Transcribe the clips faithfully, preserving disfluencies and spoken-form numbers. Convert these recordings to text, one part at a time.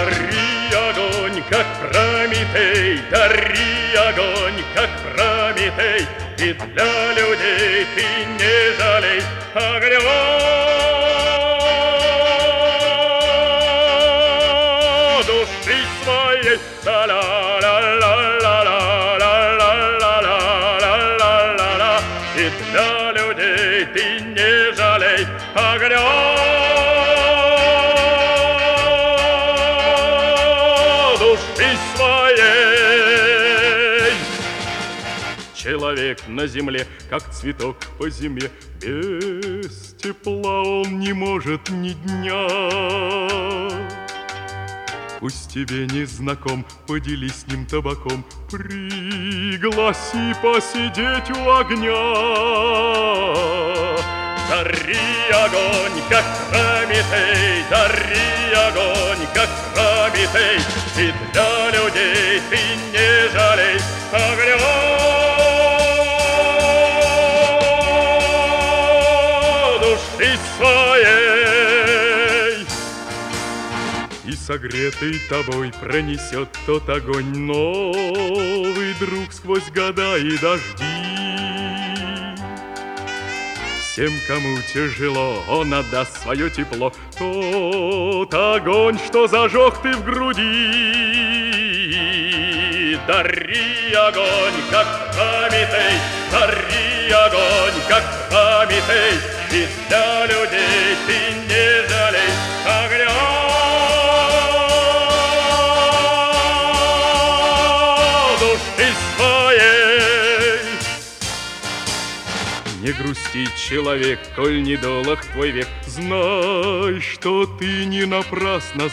Дари огонь, как Прометей, дари огонь, как Прометей, и для людей ты не жалей огня. Души своей, ла-ла-ла-ла-ла-ла-ла-ла-ла-ла-ла, и для людей ты не жалей огня. Человек на земле, как цветок по зиме, без тепла он не может ни дня. Пусть тебе не знаком, поделись с ним табаком, пригласи посидеть у огня. Дари огонь, как Прометей, дари огонь, как Прометей, и для людей ты не жалей огня. Своей. И согретый тобой пронесет тот огонь новый друг сквозь года и дожди. Всем, кому тяжело, он отдаст свое тепло, тот огонь, что зажег ты в груди. Дари огонь, как Прометей, дари огонь, как Прометей, и для людей ты не жалей огня. Души своей. Не грусти, человек, коль недолог твой век, знай, что ты не напрасно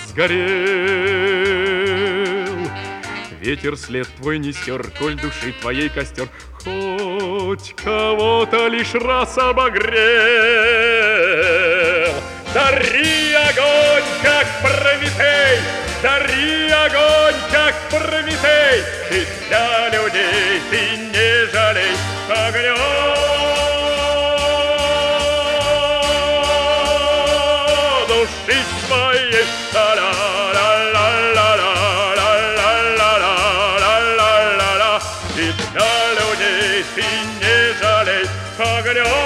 сгорел. Ветер след твой не стер, коль души твоей костер хоть кого-то лишь раз обогрел. Дари огонь, как Прометей, дари огонь, как Прометей, и для людей ты не жалей огня. Души своей, ла-ла-ла-ла-ла-ла-ла-ла-ла-ла, и для людей ты не жалей огня.